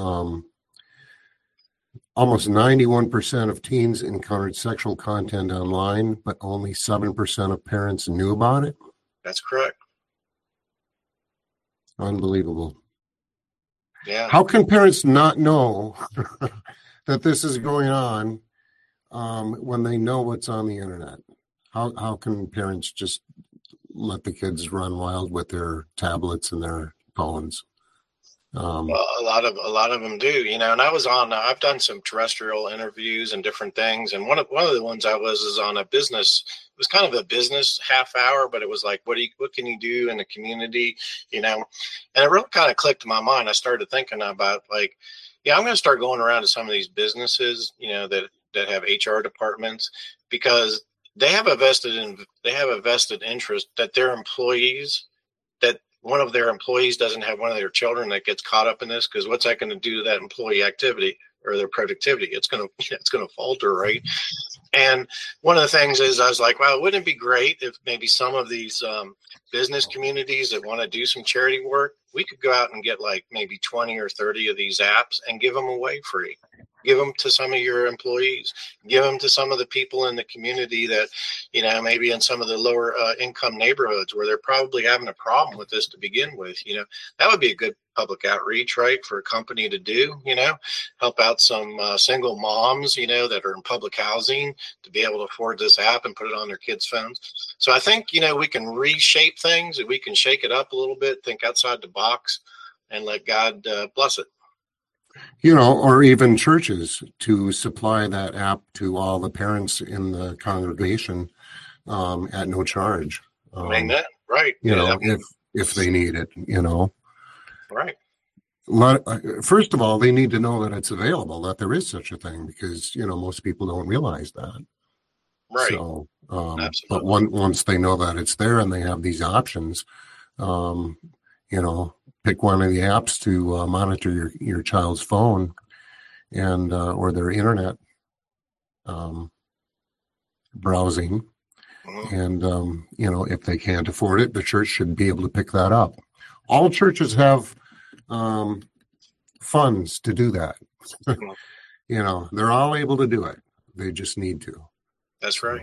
Almost 91% of teens encountered sexual content online, but only 7% of parents knew about it. That's correct. Unbelievable. Yeah. How can parents not know that this is going on when they know what's on the internet? How can parents just let the kids run wild with their tablets and their phones? Well, a lot of them do, and I was on. I've done some terrestrial interviews and different things, and one of the ones I was is on a business. It was kind of a business half hour, but it was like, what can you do in the community, and it really kind of clicked in my mind. I started thinking about I'm going to start going around to some of these businesses, that have HR departments, because they have a vested interest that their employees, that one of their employees doesn't have one of their children that gets caught up in this, because what's that going to do to that employee activity or their productivity? It's going to falter, right? And one of the things is I was like, well, wouldn't it be great if maybe some of these business communities that want to do some charity work, we could go out and get like maybe 20 or 30 of these apps and give them away free. Give them to some of your employees. Give them to some of the people in the community that, maybe in some of the lower income neighborhoods where they're probably having a problem with this to begin with. That would be a good public outreach, right, for a company to do, help out some single moms, that are in public housing to be able to afford this app and put it on their kids' phones. So I think, we can reshape things, we can shake it up a little bit, think outside the box, and let God bless it. Or even churches to supply that app to all the parents in the congregation at no charge. Amen. Right. If they need it, Right. First of all, they need to know that it's available, that there is such a thing, because, most people don't realize that. Right. So, but once they know that it's there and they have these options, pick one of the apps to monitor your child's phone and or their internet browsing. And, if they can't afford it, the church should be able to pick that up. All churches have funds to do that. They're all able to do it. They just need to. That's right.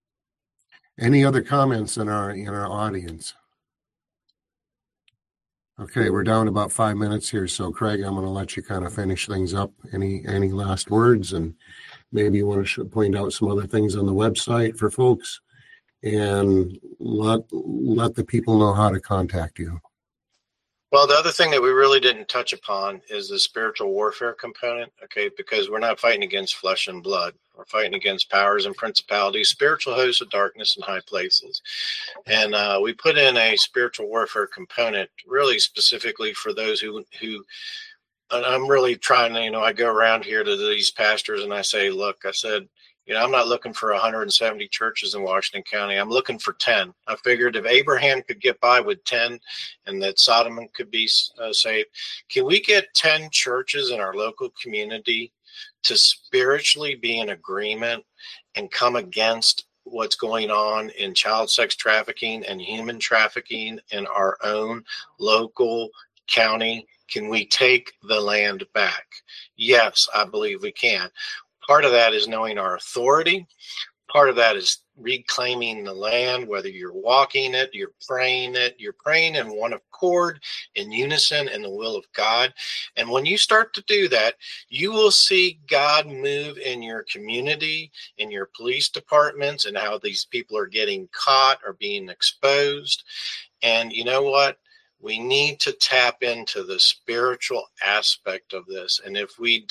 Any other comments in our audience? Okay, we're down about 5 minutes here, so Craig, I'm going to let you kind of finish things up. Any last words, and maybe you want to point out some other things on the website for folks, and let the people know how to contact you. Well, the other thing that we really didn't touch upon is the spiritual warfare component, okay, because we're not fighting against flesh and blood. We're fighting against powers and principalities, spiritual hosts of darkness in high places. And we put in a spiritual warfare component really specifically for those who and I'm really trying to, I go around here to these pastors and I say, look, I said, I'm not looking for 170 churches in Washington County. I'm looking for 10. I figured if Abraham could get by with 10 and that Sodom could be saved, can we get 10 churches in our local community to spiritually be in agreement and come against what's going on in child sex trafficking and human trafficking in our own local county? Can we take the land back? Yes, I believe we can. Part of that is knowing our authority. Part of that is reclaiming the land, whether you're walking it, you're praying in one accord, in unison, in the will of God. And when you start to do that, you will see God move in your community, in your police departments, and how these people are getting caught or being exposed. And you know what? We need to tap into the spiritual aspect of this. And if we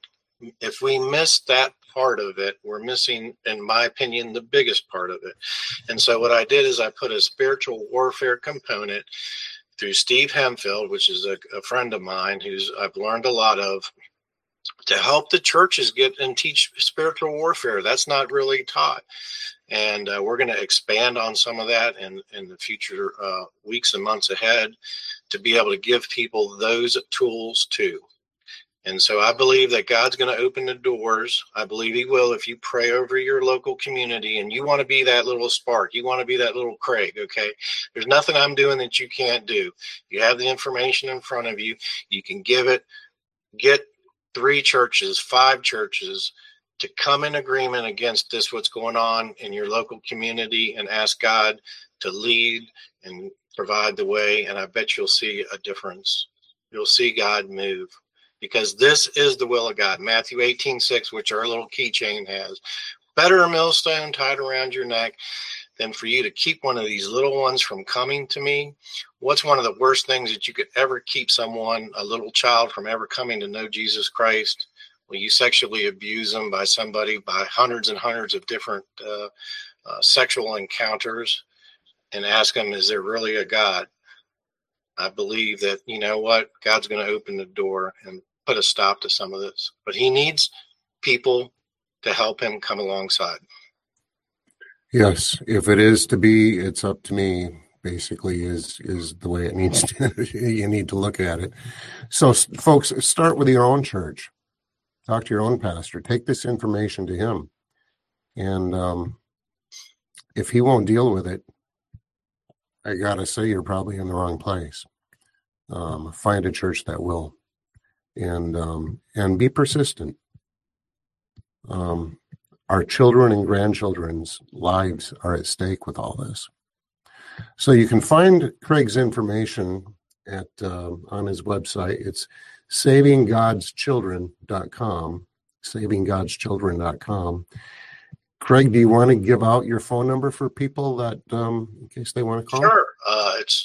miss that part of it, we're missing, in my opinion, the biggest part of it. And so what I did is I put a spiritual warfare component through Steve Hempfield, which is a friend of mine I've learned a lot of, to help the churches get and teach spiritual warfare. That's not really taught. And we're going to expand on some of that in the future weeks and months ahead to be able to give people those tools too. And so I believe that God's going to open the doors. I believe he will if you pray over your local community and you want to be that little spark. You want to be that little Craig, okay? There's nothing I'm doing that you can't do. You have the information in front of you. You can give it. Get 3 churches, 5 churches to come in agreement against this, what's going on in your local community, and ask God to lead and provide the way. And I bet you'll see a difference. You'll see God move. Because this is the will of God. Matthew 18:6, which our little keychain has. Better a millstone tied around your neck than for you to keep one of these little ones from coming to me. What's one of the worst things that you could ever keep someone, a little child, from ever coming to know Jesus Christ? Well, you sexually abuse them by hundreds and hundreds of different sexual encounters, and ask them, is there really a God? I believe that, you know what, God's going to open the door and put a stop to some of this. But he needs people to help him come alongside. Yes, if it is to be, it's up to me, basically, is the way it needs to. You need to look at it. So, folks, start with your own church. Talk to your own pastor. Take this information to him. And if he won't deal with it, I gotta say, you're probably in the wrong place. Find a church that will, and be persistent. Our children and grandchildren's lives are at stake with all this. So you can find Craig's information at on his website. It's savinggodschildren.com. Savinggodschildren.com. Craig, do you want to give out your phone number for people that, in case they want to call? Sure. It's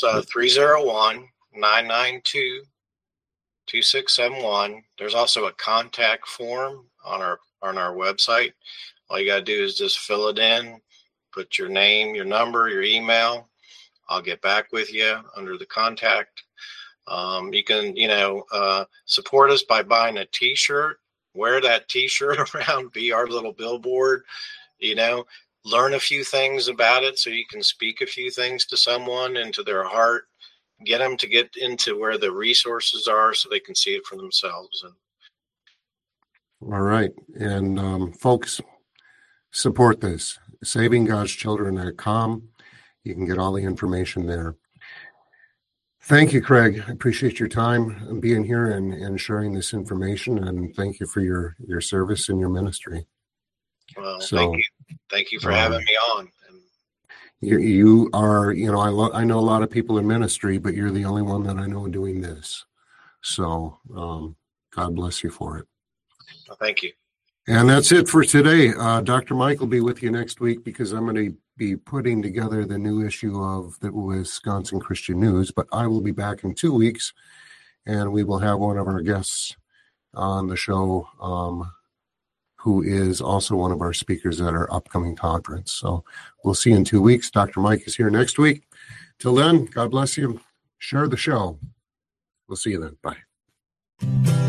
301-992-2671. There's also a contact form on our website. All you got to do is just fill it in, put your name, your number, your email. I'll get back with you under the contact. You can, support us by buying a T-shirt. Wear that T-shirt around, be our little billboard. Learn a few things about it so you can speak a few things to someone into their heart, get them to get into where the resources are so they can see it for themselves. All right. And folks, support this. SavingGod'sChildren.com. You can get all the information there. Thank you, Craig. I appreciate your time and being here and sharing this information. And thank you for your service and your ministry. Well, thank you. Thank you for having me on. You are, I know a lot of people in ministry, but you're the only one that I know doing this. So God bless you for it. Well, thank you. And that's it for today. Dr. Mike will be with you next week because I'm going to be putting together the new issue of the Wisconsin Christian News, but I will be back in 2 weeks, and we will have one of our guests on the show who is also one of our speakers at our upcoming conference. So we'll see you in 2 weeks. Dr. Mike is here next week. Till then, God bless you. Share the show. We'll see you then. Bye.